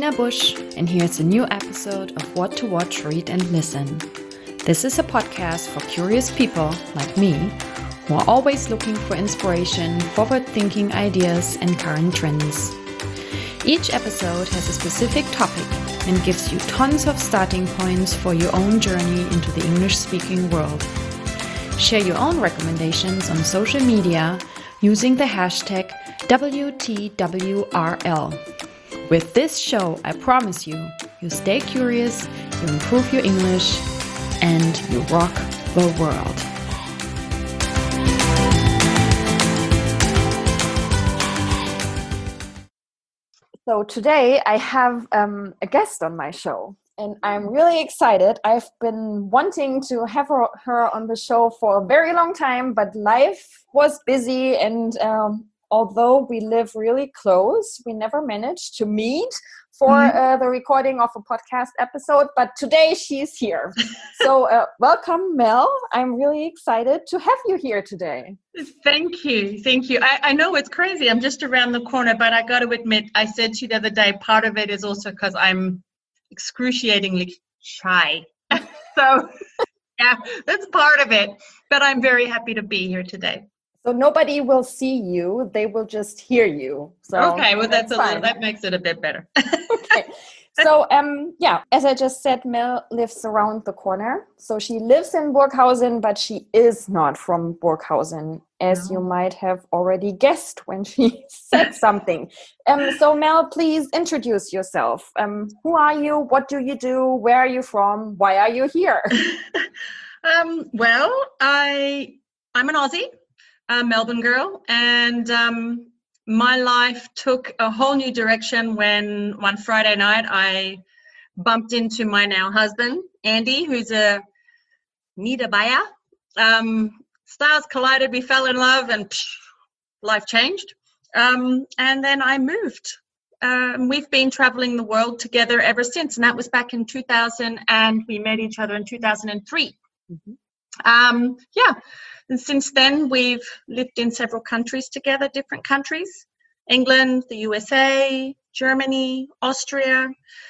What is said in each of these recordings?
Mel Bush, and here's a new episode of What to Watch, Read and Listen. This is a podcast for curious people like me, who are always looking for inspiration, forward-thinking ideas, and current trends. Each episode has a specific topic and gives you tons of starting points for your own journey into the English-speaking world. Share your own recommendations on social media using the hashtag WTWRL. With this show, I promise you stay curious, you improve your English, and you rock the world. So today I have a guest on my show, and I'm really excited. I've been wanting to have her on the show for a very long time, but life was busy, and although we live really close, we never managed to meet for the recording of a podcast episode. But today she's here. So welcome, Mel. I'm really excited to have you here today. Thank you. I know it's crazy. I'm just around the corner, but I got to admit, I said to you the other day, part of it is also because I'm excruciatingly shy. So yeah, that's part of it. But I'm very happy to be here today. So nobody will see you; they will just hear you. So okay, well that makes it a bit better. Okay. So as I just said, Mel lives around the corner. So she lives in Burghausen, but she is not from Burghausen, as you might have already guessed when she said something. So Mel, please introduce yourself. Who are you? What do you do? Where are you from? Why are you here? Well, I'm an Aussie. A Melbourne girl, and my life took a whole new direction when one Friday night I bumped into my now husband, Andy, who's a Niederbayer. Stars collided, we fell in love, and life changed. And then I moved. We've been traveling the world together ever since, and that was back in 2000, and we met each other in 2003. And since then, we've lived in several countries together, different countries, England, the USA, Germany, Austria.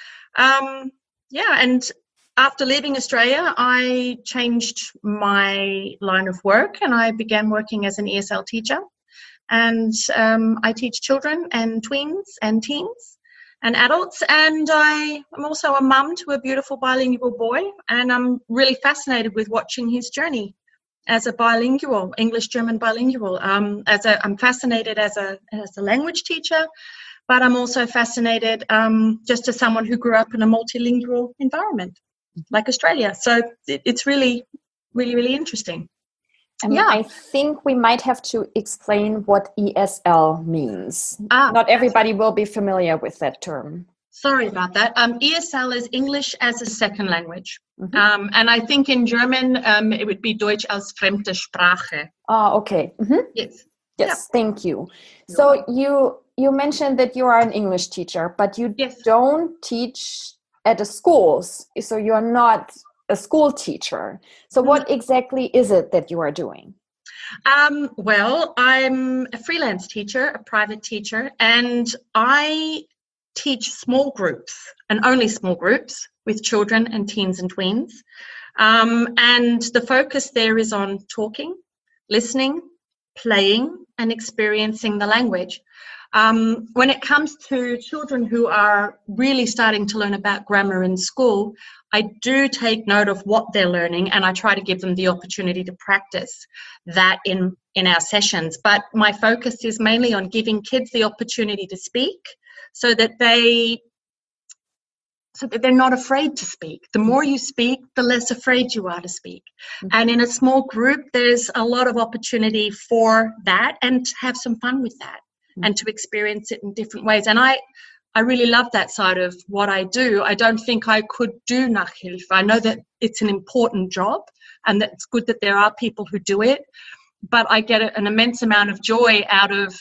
And after leaving Australia, I changed my line of work and I began working as an ESL teacher. And I teach children and tweens and teens and adults. And I'm also a mum to a beautiful bilingual boy. And I'm really fascinated with watching his journey as a bilingual, English-German bilingual. I'm fascinated as a language teacher, but I'm also fascinated just as someone who grew up in a multilingual environment like Australia. So it's really, really, really interesting. I think we might have to explain what ESL means. Not everybody will be familiar with that term. Sorry about that. ESL is English as a second language. And I think in German, it would be Deutsch als fremde Sprache. Okay. Yes. Thank you. So you mentioned that you are an English teacher, but you don't teach at the schools. So you're not a school teacher. So what exactly is it that you are doing? Well, I'm a freelance teacher, a private teacher, and I teach small groups and only small groups with children and teens and tweens. And the focus there is on talking, listening, playing, and experiencing the language. When it comes to children who are really starting to learn about grammar in school, I do take note of what they're learning and I try to give them the opportunity to practice that in our sessions. But my focus is mainly on giving kids the opportunity to speak so that they're not afraid to speak. The more you speak, the less afraid you are to speak. And in a small group, there's a lot of opportunity for that and to have some fun with that and to experience it in different ways. And I really love that side of what I do. I don't think I could do Nachhilfe. I know that it's an important job and that it's good that there are people who do it, but I get an immense amount of joy out of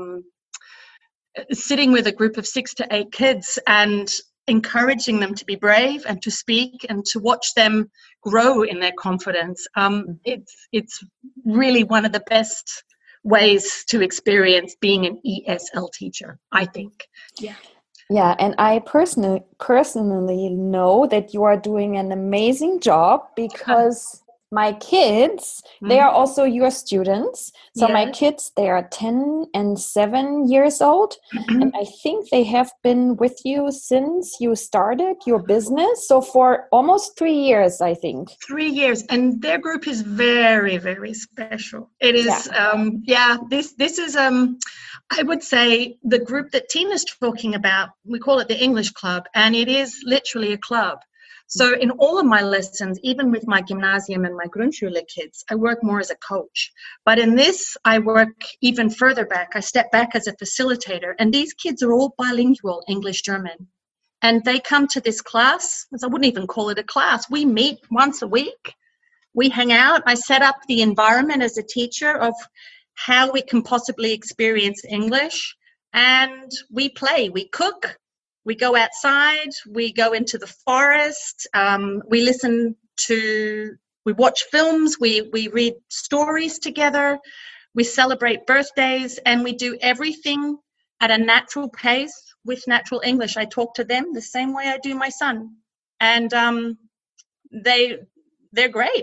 sitting with a group of 6 to 8 kids and encouraging them to be brave and to speak and to watch them grow in their confidence. It's really one of the best ways to experience being an ESL teacher, I think. Yeah. Yeah, and I personally know that you are doing an amazing job because my kids, they are Mhm. also your students. So my Yeah. kids, they are 10 and 7 years old, and I think they have been with you since you started your business. So for almost 3 years, I think. 3 years, and their group is very, very special. It Yeah. is, this is, I would say, the group that Tina's talking about. We call it the English Club, and it is literally a club. So in all of my lessons, even with my gymnasium and my Grundschule kids, I work more as a coach. But in this, I work even further back. I step back as a facilitator, and these kids are all bilingual, English, German. And they come to this class, as I wouldn't even call it a class. We meet once a week. We hang out. I set up the environment as a teacher of how we can possibly experience English. And we play, we cook, we go outside, we go into the forest, we watch films, we read stories together, we celebrate birthdays, and we do everything at a natural pace with natural English. I talk to them the same way I do my son. And they're great.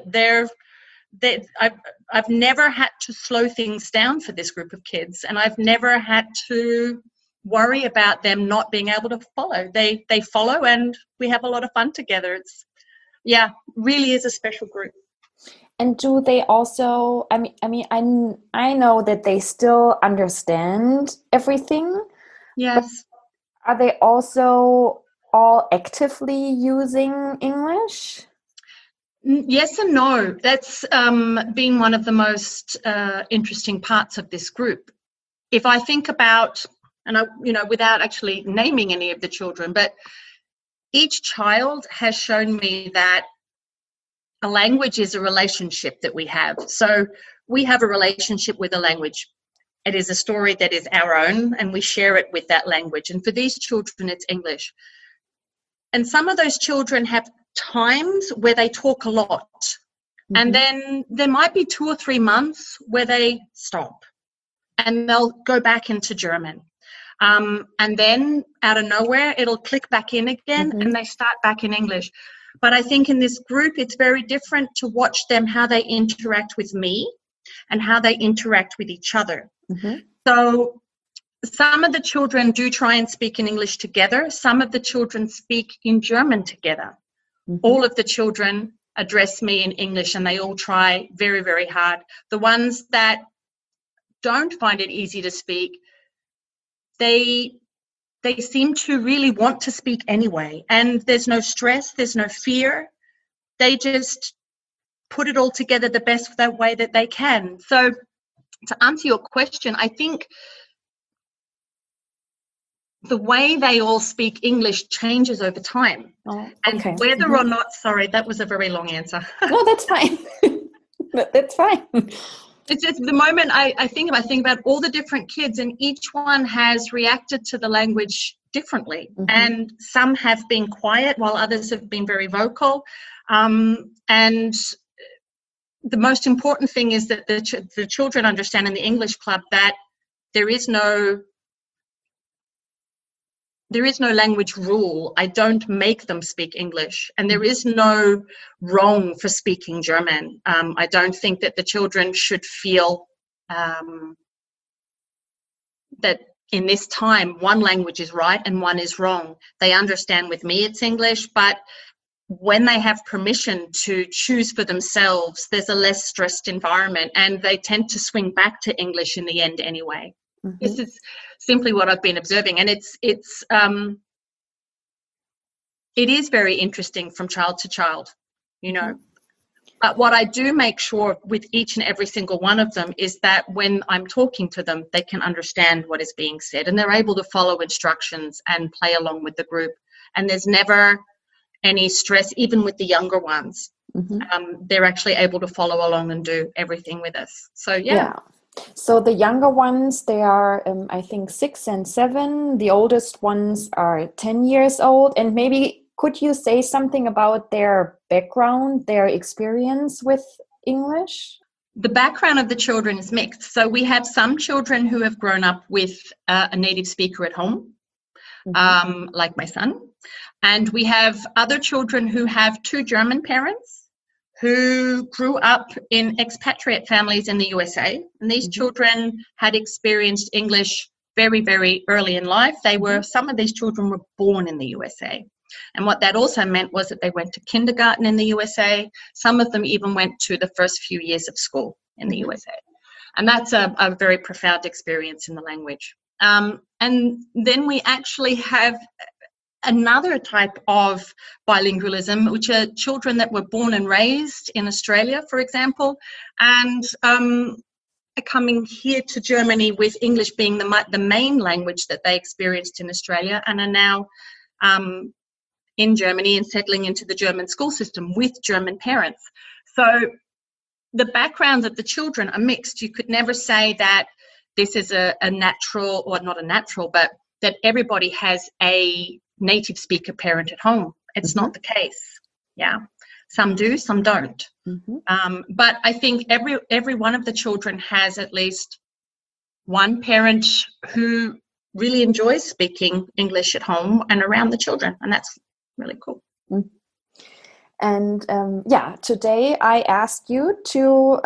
I've never had to slow things down for this group of kids, and I've never had to worry about them not being able to follow. They follow, and we have a lot of fun together. It's really is a special group. And do they also, I know that they still understand everything. Yes. Are they also all actively using English? Yes and no. That's been one of the most interesting parts of this group. If I think about, and without actually naming any of the children, but each child has shown me that a language is a relationship that we have. So we have a relationship with a language. It is a story that is our own, and we share it with that language. And for these children, it's English. And some of those children have times where they talk a lot. Mm-hmm. And then there might be 2 or 3 months where they stop and they'll go back into German. And then out of nowhere, it'll click back in again, and they start back in English. But I think in this group, it's very different to watch them, how they interact with me and how they interact with each other. Mm-hmm. So some of the children do try and speak in English together. Some of the children speak in German together. Mm-hmm. All of the children address me in English, and they all try very, very hard. The ones that don't find it easy to speak, they seem to really want to speak anyway. And there's no stress, there's no fear. They just put it all together the best way that they can. So to answer your question, I think the way they all speak English changes over time. Oh, okay. And whether or not, sorry, that was a very long answer. No, that's fine. That's fine. It's just the moment I think about all the different kids, and each one has reacted to the language differently. Mm-hmm. And some have been quiet while others have been very vocal. And the most important thing is that the children understand in the English Club that there is no language rule. I don't make them speak English, and there is no wrong for speaking German. I don't think that the children should feel that in this time one language is right and one is wrong. They understand with me it's English, but when they have permission to choose for themselves, there's a less stressed environment, and they tend to swing back to English in the end anyway. Mm-hmm. This is simply what I've been observing, and it is very interesting from child to child, But what I do make sure with each and every single one of them is that when I'm talking to them, they can understand what is being said, and they're able to follow instructions and play along with the group. And there's never any stress, even with the younger ones. Mm-hmm. They're actually able to follow along and do everything with us. So, yeah. So the younger ones, they are, I think, 6 and 7. The oldest ones are 10 years old. And maybe could you say something about their background, their experience with English? The background of the children is mixed. So we have some children who have grown up with a native speaker at home. like my son. And we have other children who have two German parents who grew up in expatriate families in the USA. And these children had experienced English very, very early in life. Some of these children were born in the USA. And what that also meant was that they went to kindergarten in the USA. Some of them even went to the first few years of school in the USA. And that's a very profound experience in the language. And then we actually have another type of bilingualism, which are children that were born and raised in Australia, for example, and coming here to Germany with English being the main language that they experienced in Australia, and are now in Germany and settling into the German school system with German parents. So the backgrounds of the children are mixed. You could never say that this is a natural, or not a natural, but that everybody has a native speaker parent at home. It's not the case. Yeah. Some do, some don't. But I think every one of the children has at least one parent who really enjoys speaking English at home and around the children. And that's really cool. And today I asked you to,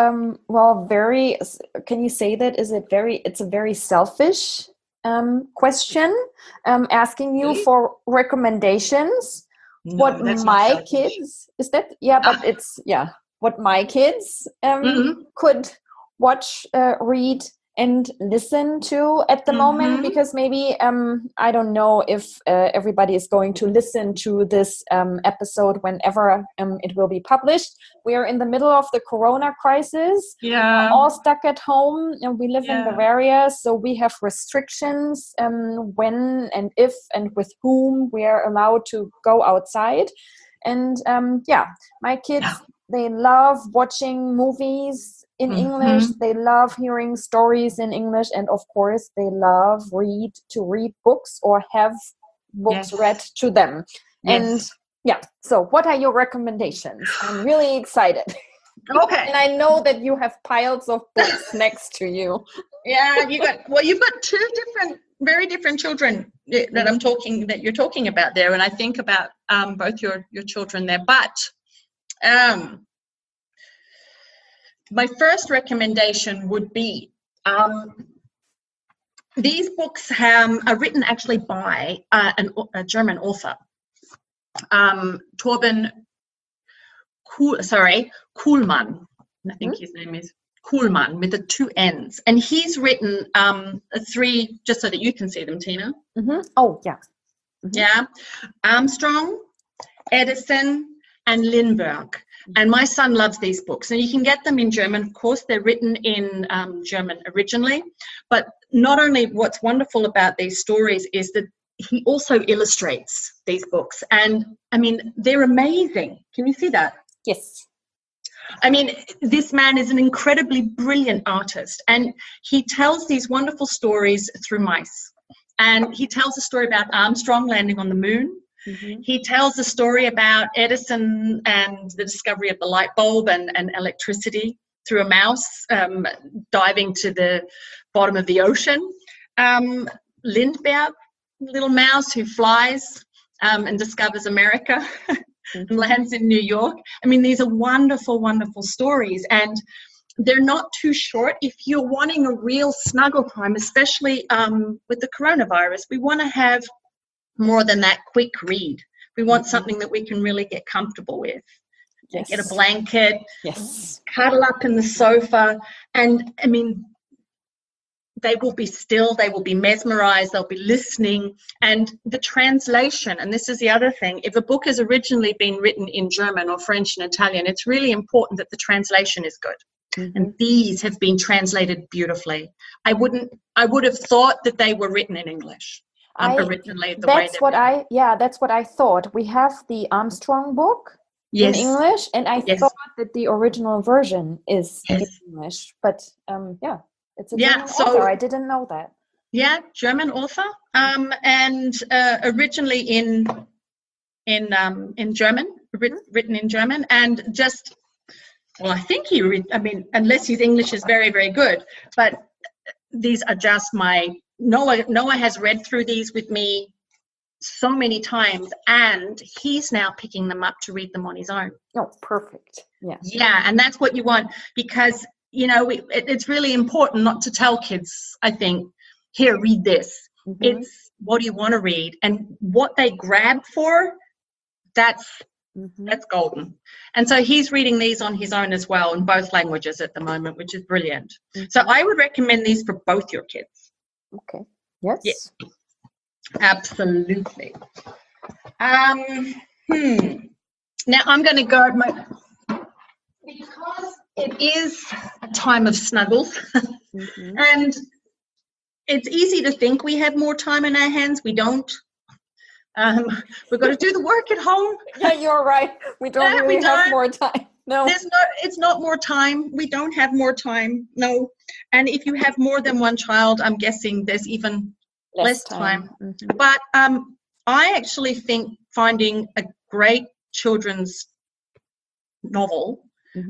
can you say that? It's a very selfish question, asking you for recommendations. No, What my kids, is that? Yeah, but what my kids could watch, read, and listen to at the moment, because maybe I don't know if everybody is going to listen to this episode whenever it will be published. We are in the middle of the Corona crisis. Yeah, we're all stuck at home, and we live in Bavaria, so we have restrictions when and if and with whom we are allowed to go outside. And my kids, they love watching movies in English. They love hearing stories in English, and of course they love to read books or have books read to them. And so what are your recommendations? I'm really excited. Okay. And I know that you have piles of books next to you. Yeah, you've got two very different children that you're talking about there, and I think about both your children there. But my first recommendation would be these books are written actually by a German author, Torben Kuhlmann. I think his name is Kuhlmann with the two N's. And he's written three, just so that you can see them, Tina. Oh, yeah. Yeah. Armstrong, Edison, and Lindbergh. And my son loves these books, and you can get them in German. Of course, they're written in German originally, but not only what's wonderful about these stories is that he also illustrates these books, and I mean, they're amazing. Can you see that? Yes. I mean, this man is an incredibly brilliant artist, and he tells these wonderful stories through mice. And he tells a story about Armstrong landing on the moon. He tells a story about Edison and the discovery of the light bulb and electricity through a mouse diving to the bottom of the ocean. Lindbergh, little mouse who flies and discovers America and lands in New York. I mean, these are wonderful, wonderful stories, and they're not too short. If you're wanting a real snuggle time, especially with the coronavirus, we want to have more than that quick read. We want something that we can really get comfortable with. Yes. Get a blanket, cuddle up in the sofa, and I mean, they will be still, they will be mesmerized, they'll be listening. And the translation, and this is the other thing, if a book has originally been written in German or French and Italian, it's really important that the translation is good. And these have been translated beautifully. I would have thought that they were written in English. Originally, that's what I thought. We have the Armstrong book in English, and I thought that the original version is in English. But it's a German author. I didn't know that. Yeah, German author, and originally in German, written in German, and just I think unless his English is very, very good, but these are just my. Noah has read through these with me so many times, and he's now picking them up to read them on his own. Oh, perfect. Yeah. Yeah, and that's what you want, because, you know, it's really important not to tell kids, I think, here, read this. Mm-hmm. It's what do you want to read, and what they grab for, that's golden. And so he's reading these on his own as well in both languages at the moment, which is brilliant. So I would recommend these for both your kids. Okay. Yes. Yeah, absolutely. Now I'm going to go because it is a time of snuggles, and it's easy to think we have more time in our hands. We don't. We've got to do the work at home. Yeah, you're right. We don't really have more time. No. It's not more time. We don't have more time. No. And if you have more than one child, I'm guessing there's even less time. But I actually think finding a great children's novel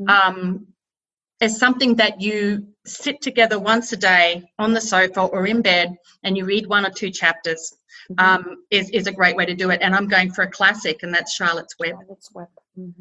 is something that you sit together once a day on the sofa or in bed and you read 1 or 2 chapters. Is a great way to do it. And I'm going for a classic, and that's Charlotte's Web. Charlotte's Web.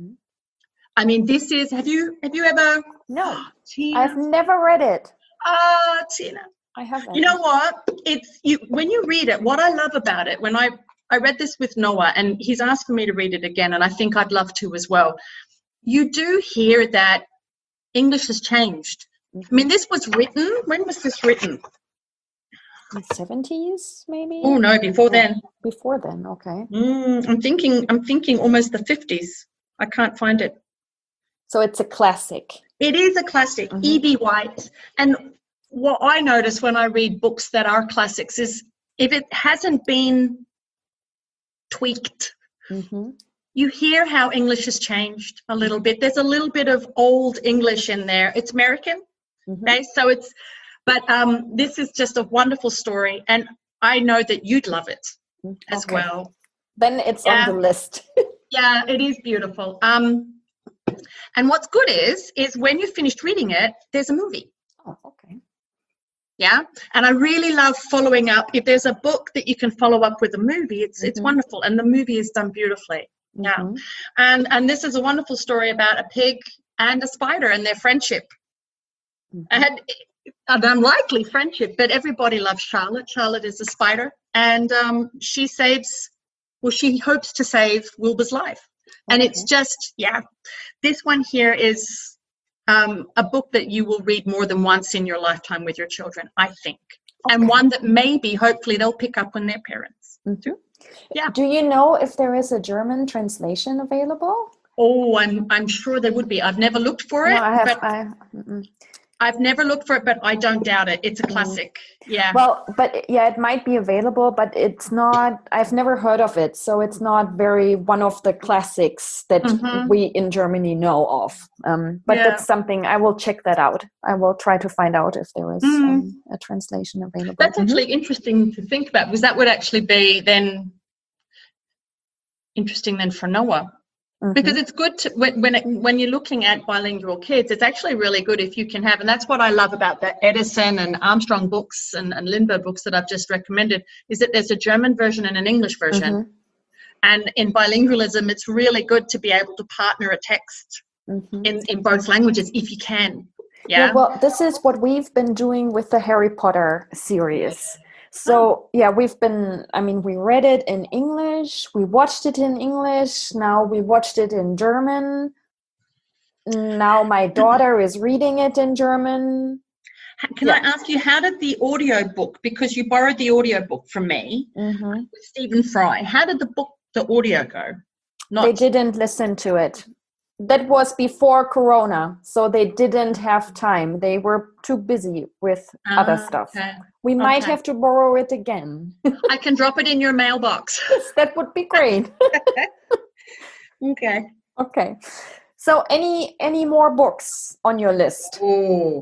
I mean, this is, have you ever? No, Tina. I've never read it. Tina. I haven't. You know what? When you read it, what I love about it, when I read this with Noah, and he's asking me to read it again, and I think I'd love to as well. You do hear that English has changed. I mean, this was written, when was this written? In the 70s, maybe? Oh no, before then. Before then, okay. I'm thinking almost the 50s. I can't find it. So it's a classic. It is a classic, E.B. White. And what I notice when I read books that are classics is if it hasn't been tweaked, you hear how English has changed a little bit. There's a little bit of old English in there. It's American, okay? So it's, but this is just a wonderful story, and I know that you'd love it as well. Then it's on the list. Yeah, it is beautiful. And what's good is when you've finished reading it, there's a movie. Oh, okay. Yeah, and I really love following up. If there's a book that you can follow up with a movie, it's wonderful, and the movie is done beautifully. Yeah, and this is a wonderful story about a pig and a spider and their friendship. And an unlikely friendship, but everybody loves Charlotte. Charlotte is a spider, and she hopes to save Wilbur's life. And it's just, this one here is a book that you will read more than once in your lifetime with your children, I think. And one that maybe, hopefully, they'll pick up when they're parents. Yeah. Do you know if there is a German translation available? Oh, I'm sure there would be. I've never looked for it. No, I've never looked for it, but I don't doubt it. It's a classic. Yeah. Well, but it might be available, but it's not, I've never heard of it. So it's not one of the classics that we in Germany know of. But that's something, I will check that out. I will try to find out if there is a translation available. That's actually interesting to think about, because that would actually be then interesting then for Noah. Because it's good to, when you're looking at bilingual kids, it's actually really good if you can have, and that's what I love about the Edison and Armstrong books and Lindbergh books that I've just recommended, is that there's a German version and an English version. And in bilingualism, it's really good to be able to partner a text in both languages if you can. Yeah. Well, this is what we've been doing with the Harry Potter series. So, we read it in English, we watched it in English, now we watched it in German. Now my daughter is reading it in German. Can I ask you, how did the audio book, because you borrowed the audio book from me, with Stephen Fry, how did the audio go? They didn't listen to it. That was before Corona, so they didn't have time. They were too busy with other stuff. Okay. We might have to borrow it again. I can drop it in your mailbox. Yes, that would be great. Okay. So any more books on your list? Oh.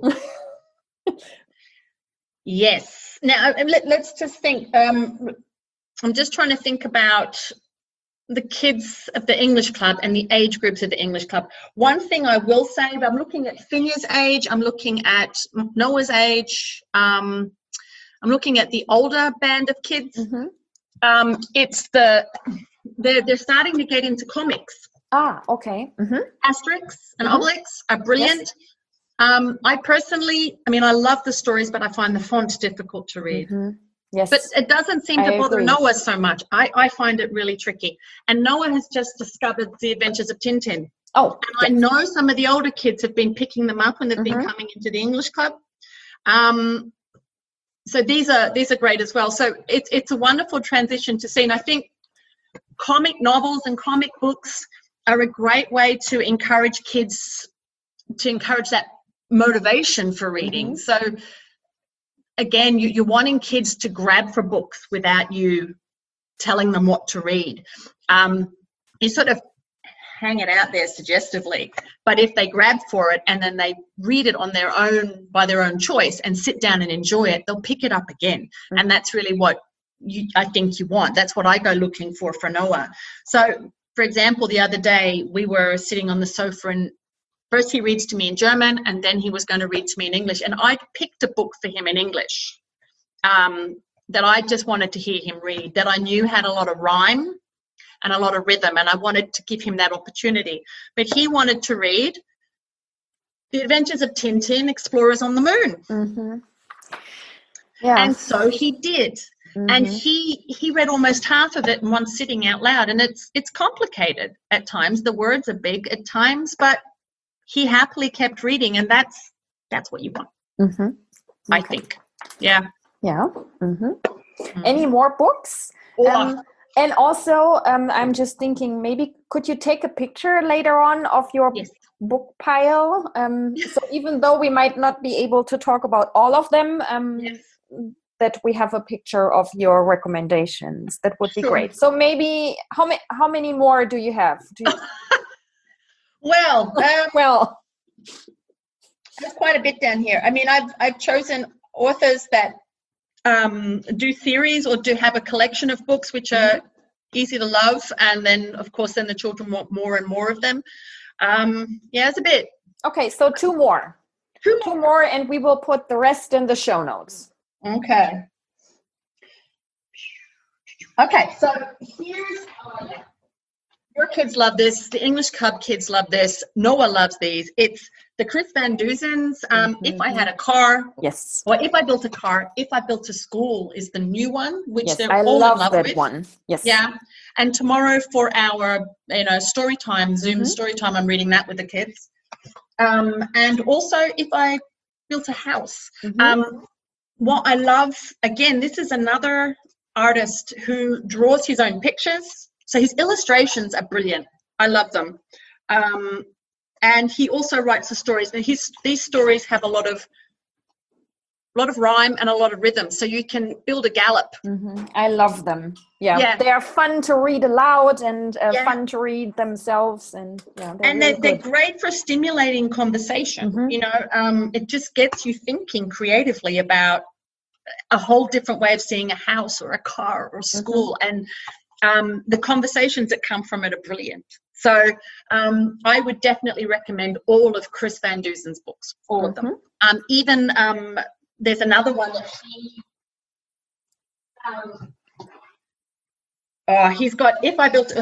Yes. Now, let's just think. I'm just trying to think about the kids of the English club and the age groups of the English club. One thing I will say, I'm looking at Finya's age, I'm looking at Noah's age, I'm looking at the older band of kids. It's they're starting to get into comics. Ah, okay. Mm-hmm. Asterix and Obelix are brilliant. Yes. I personally, I love the stories, but I find the font difficult to read. Mm-hmm. Yes. But it doesn't seem to bother Noah so much. I find it really tricky. And Noah has just discovered The Adventures of Tintin. Oh. And I know some of the older kids have been picking them up when they've been coming into the English club. So these are great as well. So it's a wonderful transition to see. And I think comic novels and comic books are a great way to encourage kids, to encourage that motivation for reading. So again, you're wanting kids to grab for books without you telling them what to read. You sort of hang it out there suggestively, but if they grab for it and then they read it on their own, by their own choice, and sit down and enjoy it, they'll pick it up again. And that's really what I think you want. That's what I go looking for Noah. So, for example, the other day we were sitting on the sofa, and first he reads to me in German, and then he was going to read to me in English. And I picked a book for him in English that I just wanted to hear him read, that I knew had a lot of rhyme and a lot of rhythm, and I wanted to give him that opportunity. But he wanted to read The Adventures of Tintin, Explorers on the Moon. Yeah. And so he did. And he read almost half of it in one sitting out loud. And it's complicated at times. The words are big at times, but he happily kept reading, and that's what you want. I think. Yeah. Yeah. Any more books? And also, I'm just thinking, maybe could you take a picture later on of your book pile? So even though we might not be able to talk about all of them, that we have a picture of your recommendations. That would be great. So maybe how many more do you have? Well, well, there's quite a bit down here. I've chosen authors that do series or do have a collection of books which are easy to love, and then of course the children want more and more of them. It's a bit. Okay, so two more, and we will put the rest in the show notes. Okay, so here's your kids love this, the English Club kids love this, Noah loves these. It's the Chris Van Duzen's If I Had a Car. Yes. Or If I Built a Car, If I Built a School is the new one, which they're I all love in love that with. one. Yes. Yeah. And tomorrow for our story time, Zoom story time, I'm reading that with the kids. And also If I Built a House. What I love, again, this is another artist who draws his own pictures. So his illustrations are brilliant. I love them. And he also writes the stories. And these stories have a lot of rhyme and a lot of rhythm. So you can build a gallop. I love them. Yeah. They are fun to read aloud and fun to read themselves. And they're great for stimulating conversation. It just gets you thinking creatively about a whole different way of seeing a house or a car or a school. And the conversations that come from it are brilliant. So I would definitely recommend all of Chris Van Duzen's books, all of them. Even there's another one that he's got If I Built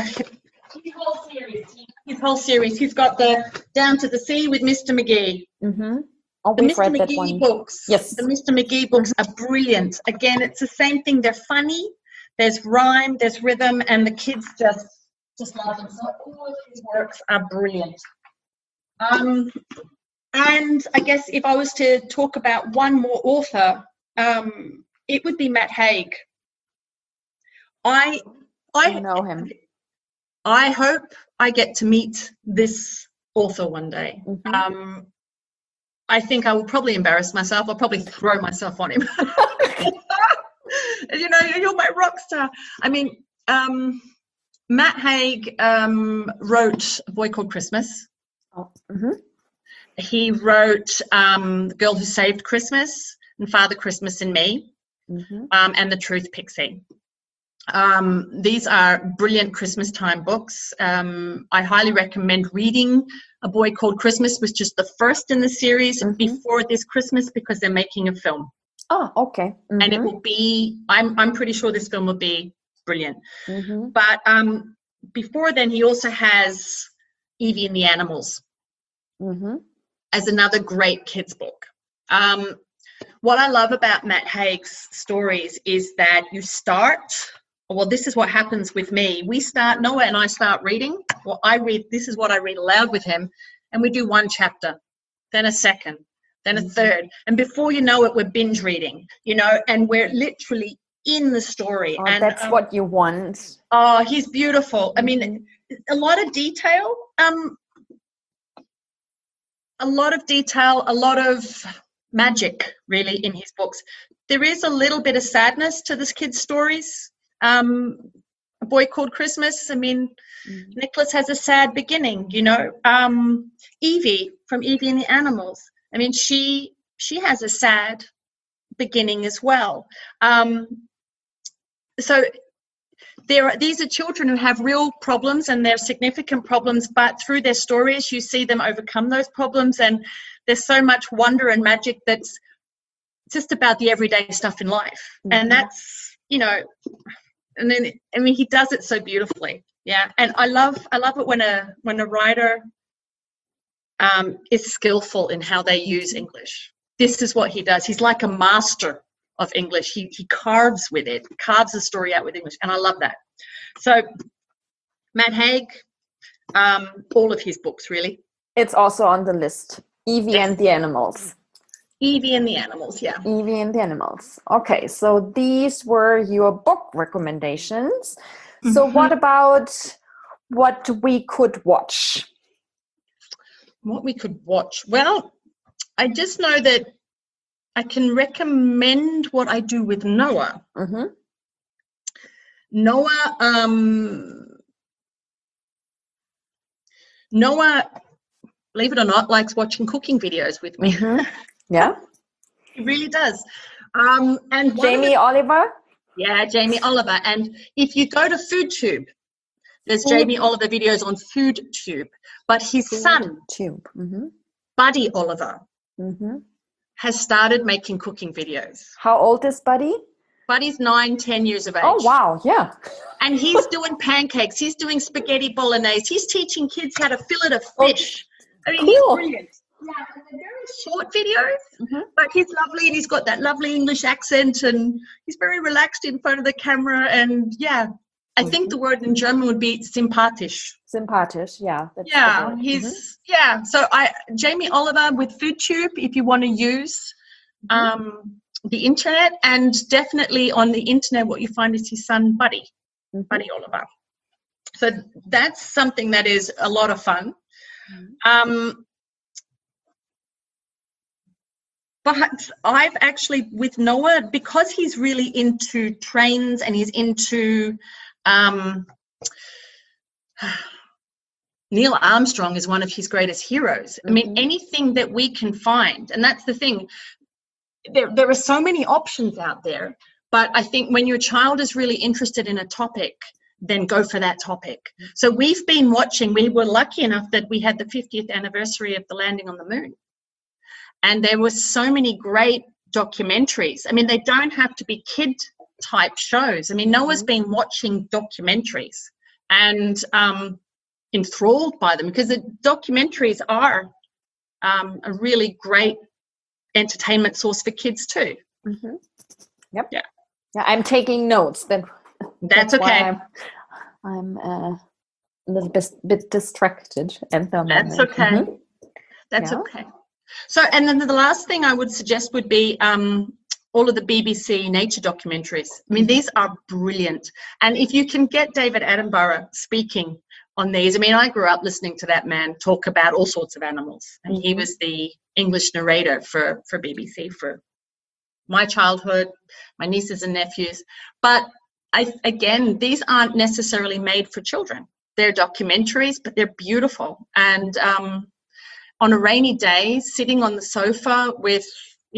his whole series. He's got the Down to the Sea with Mr. McGee. Oh, the Mr. McGee books. Yes. The Mr. McGee books are brilliant. Again, it's the same thing. They're funny. There's rhyme, there's rhythm, and the kids just love them. So all of his works are brilliant. And I guess if I was to talk about one more author, it would be Matt Haig. I know him. I hope I get to meet this author one day. I think I will probably embarrass myself. I'll probably throw myself on him. You're my rock star. Matt Haig wrote A Boy Called Christmas. He wrote The Girl Who Saved Christmas and Father Christmas and Me, and The Truth Pixie. These are brilliant Christmas time books. I highly recommend reading A Boy Called Christmas, which is the first in the series before this Christmas, because they're making a film. Oh, okay. And it will be, I'm pretty sure this film will be brilliant. Mm-hmm. But before then, he also has Evie and the Animals Mm-hmm. as another great kids book. What I love about Matt Haig's stories is that you start, well, this is what happens with me. Noah and I start reading. Well, this is what I read aloud with him, and we do one chapter, then a second, then a third. And before you know it, we're binge reading, and we're literally in the story. Oh, and that's what you want. Oh, he's beautiful. I mean, a lot of detail, a lot of magic, really, in his books. There is a little bit of sadness to this kid's stories. A Boy Called Christmas. I mean, Nicholas has a sad beginning, Evie from Evie and the Animals. I mean, she has a sad beginning as well. So these are children who have real problems, and they're significant problems, but through their stories you see them overcome those problems, and there's so much wonder and magic that's just about the everyday stuff in life. And that's, and then, I mean, he does it so beautifully. Yeah. And I love it when a writer is skillful in how they use English. This is what he does. He's like a master of English. He carves the story out with English, and I love that. So Matt Haig, all of his books, really. It's also on the list. Evie and the Animals. Evie and the Animals, yeah. Evie and the Animals. Okay, so these were your book recommendations. So what about what we could watch? What we could watch? Well, I just know that I can recommend what I do with Noah. Mm-hmm. Noah, believe it or not, likes watching cooking videos with me. Mm-hmm. Yeah. He really does. And Jamie Oliver? Yeah, Jamie Oliver. And if you go to FoodTube, there's Jamie Oliver videos on FoodTube. But his son, Buddy Oliver, has started making cooking videos. How old is Buddy? Buddy's 9-10 years of age. Oh, wow, yeah. And he's doing pancakes. He's doing spaghetti bolognese. He's teaching kids how to fillet a fish. I mean, he's brilliant. Yeah, and they're very short videos, but he's lovely, and he's got that lovely English accent, and he's very relaxed in front of the camera. And yeah, I think the word in German would be sympathisch. Sympathisch, yeah. That's So Jamie Oliver with FoodTube, if you want to use the internet, and definitely on the internet, what you find is his son Buddy Oliver. So that's something that is a lot of fun. But I've actually, with Noah, because he's really into trains and he's into Neil Armstrong is one of his greatest heroes. I mean, anything that we can find, and that's the thing, there are so many options out there, but I think when your child is really interested in a topic, then go for that topic. So we were lucky enough that we had the 50th anniversary of the landing on the moon. And there were so many great documentaries. I mean, they don't have to be kid-type shows. I mean, Noah's been watching documentaries and enthralled by them, because the documentaries are a really great entertainment source for kids too. Yep. Yeah, I'm taking notes. That's okay. I'm a little bit distracted at the moment. That's okay. That's okay. So, and then the last thing I would suggest would be all of the BBC nature documentaries. I mean, these are brilliant. And if you can get David Attenborough speaking on these, I mean, I grew up listening to that man talk about all sorts of animals. And he was the English narrator for BBC for my childhood, my nieces and nephews. But again, these aren't necessarily made for children. They're documentaries, but they're beautiful. And on a rainy day, sitting on the sofa with,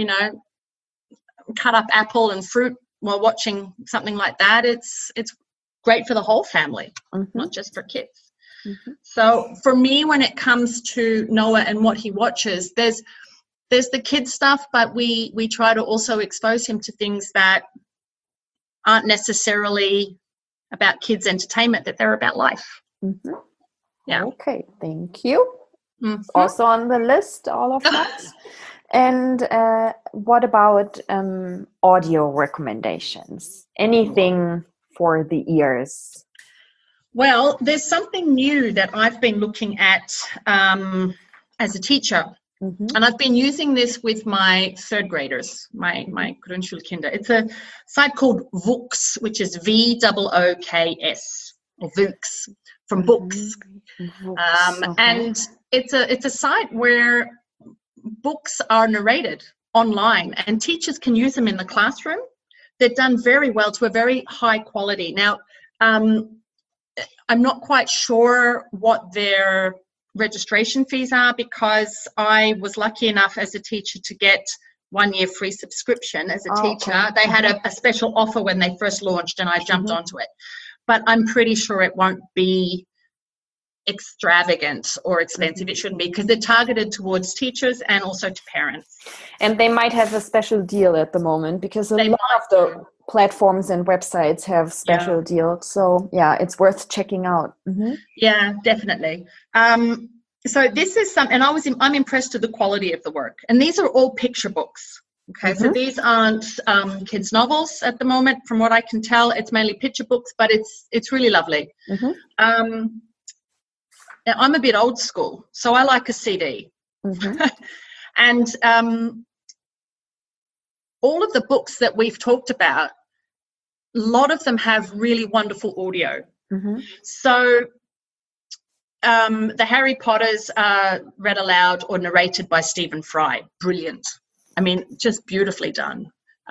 cut up apple and fruit while watching something like that, it's great for the whole family, not just for kids. So for me, when it comes to Noah and what he watches, there's the kids stuff, but we try to also expose him to things that aren't necessarily about kids' entertainment, that they're about life. Mm-hmm. Yeah. Okay, thank you. Mm-hmm. Also on the list, all of that. And what about audio recommendations? Anything for the ears? Well, there's something new that I've been looking at as a teacher. Mm-hmm. And I've been using this with my third graders, my Grundschulkinder. It's a site called Vooks, which is VOOKS, or Vooks, from books. Okay. And it's a site where books are narrated online, and teachers can use them in the classroom. They're done very well to a very high quality. Now, I'm not quite sure what their registration fees are, because I was lucky enough as a teacher to get 1 year free subscription as a teacher. Okay. They had a special offer when they first launched, and I jumped onto it. But I'm pretty sure it won't be extravagant or expensive. It shouldn't be, because they're targeted towards teachers and also to parents. And they might have a special deal at the moment, because a lot of the platforms and websites have special deals. So yeah, it's worth checking out. Mm-hmm. Yeah, definitely. So this is something, and I'm impressed with the quality of the work. And these are all picture books. Okay, so these aren't kids' novels at the moment. From what I can tell, it's mainly picture books, but it's really lovely. Now, I'm a bit old school, so I like a CD. And all of the books that we've talked about, a lot of them have really wonderful audio. So the Harry Potters are read aloud or narrated by Stephen Fry. Brilliant. I mean, just beautifully done.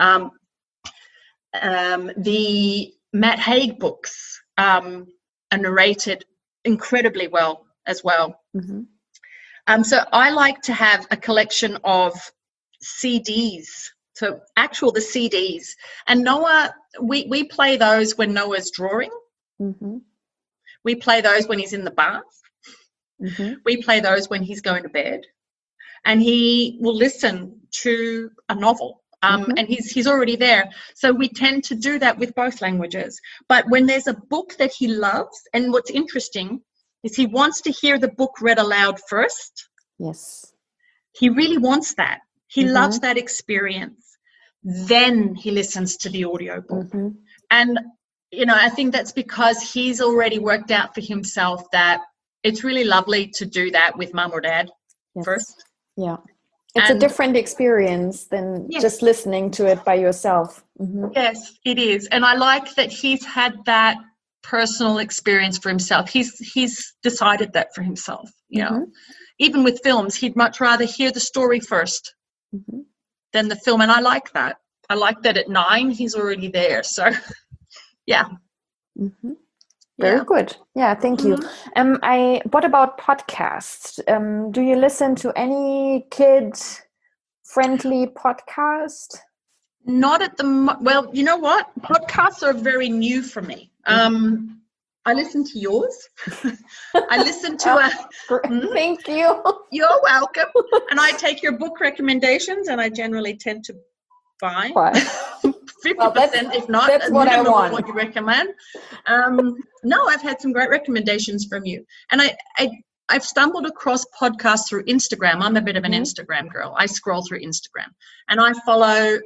The Matt Haig books are narrated incredibly well as well. So I like to have a collection of CDs. So the CDs. And Noah, we play those when Noah's drawing. We play those when he's in the bath. We play those when he's going to bed. And he will listen to a novel. And he's already there. So we tend to do that with both languages. But when there's a book that he loves, and what's interesting is he wants to hear the book read aloud first. Yes. He really wants that. He loves that experience. Then he listens to the audiobook. And, I think that's because he's already worked out for himself that it's really lovely to do that with mum or dad first. Yeah. It's a different experience than just listening to it by yourself. Yes, it is. And I like that he's had that personal experience for himself. He's decided that for himself. Even with films, he'd much rather hear the story first than the film. And I like that. I like that at 9, he's already there. So, yeah. Very good. Yeah, thank you. What about podcasts? Do you listen to any kid-friendly podcast? Not at the well, you know what? Podcasts are very new for me. I listen to yours. I listen to Thank you. You're welcome. And I take your book recommendations, and I generally tend to buy 50%, if not. That's what I want. What you recommend. No, I've had some great recommendations from you, and I've stumbled across podcasts through Instagram. I'm a bit of an Instagram girl. I scroll through Instagram, and I follow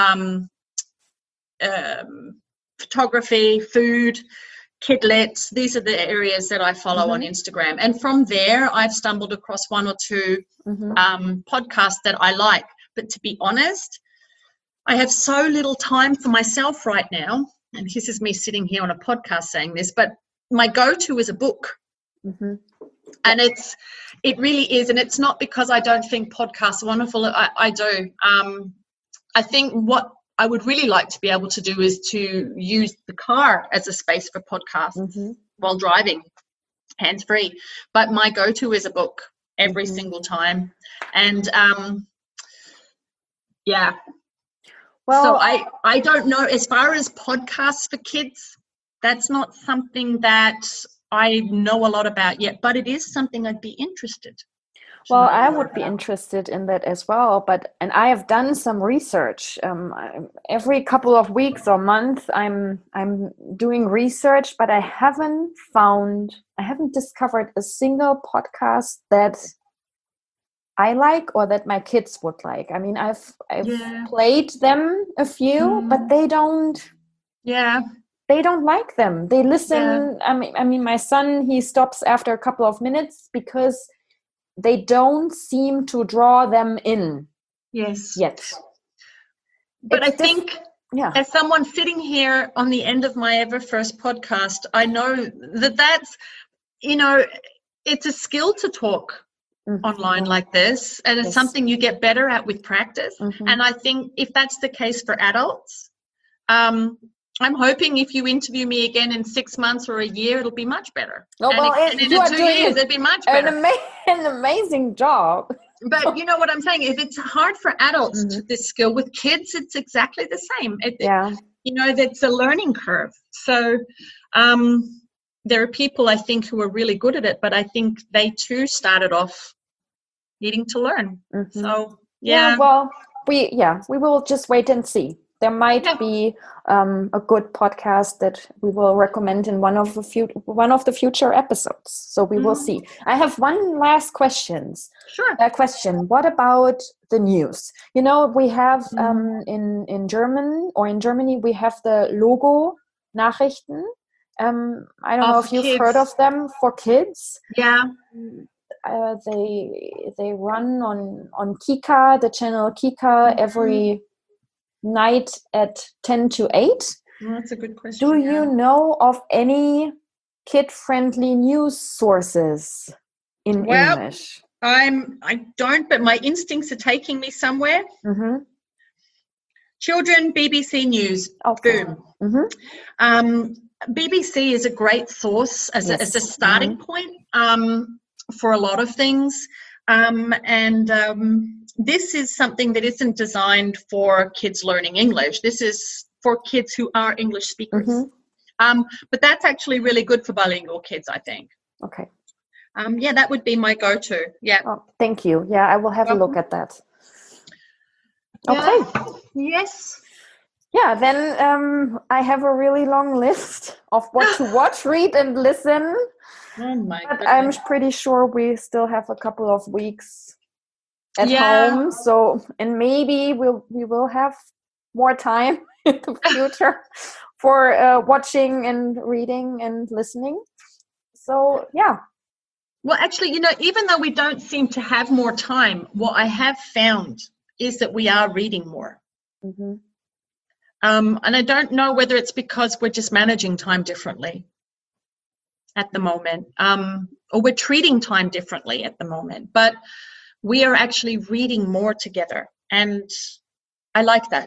photography, food, kidlets. These are the areas that I follow on Instagram, and from there I've stumbled across 1 or 2 podcasts that I like. But to be honest, I have so little time for myself right now, and this is me sitting here on a podcast saying this, but my go-to is a book. And it really is, and it's not because I don't think podcasts are wonderful. I do. I think what I would really like to be able to do is to use the car as a space for podcasts while driving, hands-free. But my go-to is a book every single time. And well, so I don't know, as far as podcasts for kids, that's not something that I know a lot about yet, but it is something I'd be interested. Well, I would be interested in that as well, and I have done some research. Every couple of weeks or months, I'm doing research, but I haven't discovered a single podcast that I like or that my kids would like. I mean, I've played them a few, but they don't. Yeah. They don't like them. They listen. Yeah. I mean, my son, he stops after a couple of minutes because they don't seem to draw them in. Yes. Yet. But I think as someone sitting here on the end of my ever first podcast, I know that's, it's a skill to talk online like this. And it's something you get better at with practice. Mm-hmm. And I think if that's the case for adults, I'm hoping if you interview me again in 6 months or a year, it'll be much better. Oh, and in 2 years, it'll be much better. An amazing job. But you know what I'm saying? If it's hard for adults to this skill, with kids, it's exactly the same. That's a learning curve. So there are people, I think, who are really good at it, but I think they too started off needing to learn. Mm-hmm. So, we will just wait and see. There might be a good podcast that we will recommend in one of the future episodes. So we will see. I have one last question. Sure. What about the news? We have in Germany we have the Logo Nachrichten. I don't know if you've heard of them for kids. Yeah. They run on Kika, the channel Kika, every night at 10 to 8. That's a good question. Do you know of any kid-friendly news sources in English? I don't, but my instincts are taking me somewhere. Mm-hmm. Children, BBC News. Okay. Boom. Mm-hmm. BBC is a great source as a starting point for a lot of things. This is something that isn't designed for kids learning English. This is for kids who are English speakers. Mm-hmm. But that's actually really good for bilingual kids, I think. Okay. That would be my go-to. Yeah. Oh, thank you. Yeah, I will have a look at that. Okay. Yes. Yeah, then I have a really long list of what to watch, read, and listen. Oh my goodness. I'm pretty sure we still have a couple of weeks at home. So, and maybe we will have more time in the future for watching and reading and listening. So, yeah. Well, actually, even though we don't seem to have more time, what I have found is that we are reading more. Mm-hmm. And I don't know whether it's because we're just managing time differently at the moment, or we're treating time differently at the moment, but we are actually reading more together, and I like that.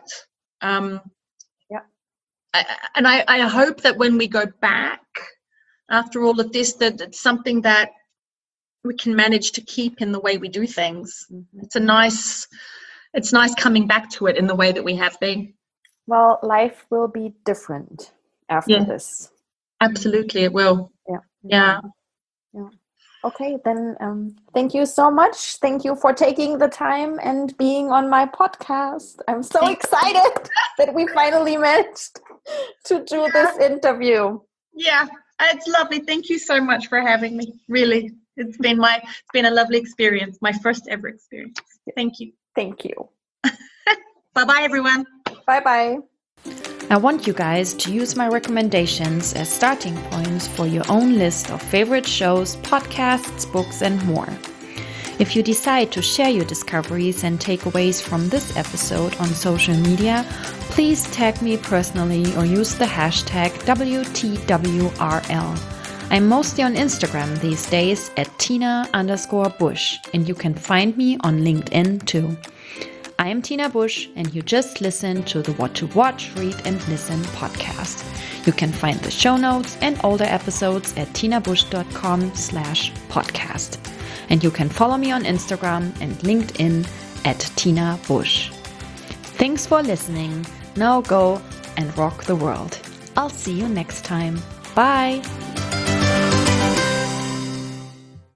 I hope that when we go back after all of this, that it's something that we can manage to keep in the way we do things. Mm-hmm. It's nice coming back to it in the way that we have been. Well, life will be different after this. Absolutely, it will. Yeah. Okay, then thank you so much. Thank you for taking the time and being on my podcast. I'm so excited that we finally managed to do this interview. Yeah, it's lovely. Thank you so much for having me. Really, it's been a lovely experience. My first ever experience. Thank you. Thank you. Bye-bye, everyone. Bye-bye. I want you guys to use my recommendations as starting points for your own list of favorite shows, podcasts, books, and more. If you decide to share your discoveries and takeaways from this episode on social media, please tag me personally or use the hashtag WTWRL. I'm mostly on Instagram these days at Tina_Busch, and you can find me on LinkedIn too. I am Tina Busch, and you just listened to the What to Watch, Read, and Listen podcast. You can find the show notes and older episodes at tinabusch.com/podcast. And you can follow me on Instagram and LinkedIn at Tina Busch. Thanks for listening. Now go and rock the world. I'll see you next time. Bye.